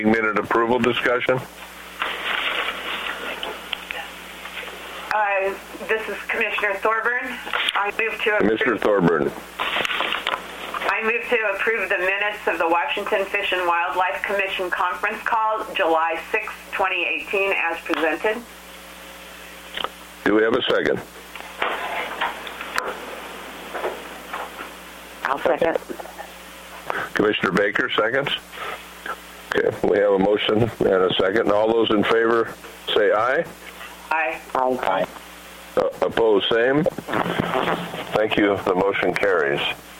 minute approval discussion? This is Commissioner Thorburn. Commissioner Thorburn. I move to approve the minutes of the Washington Fish and Wildlife Commission conference call, July 6, 2018, as presented. Do we have a second? I'll second. Commissioner Baker seconds. Okay, we have a motion and a second. All those in favor say aye. Aye. Aye. Opposed, same. Thank you. The motion carries.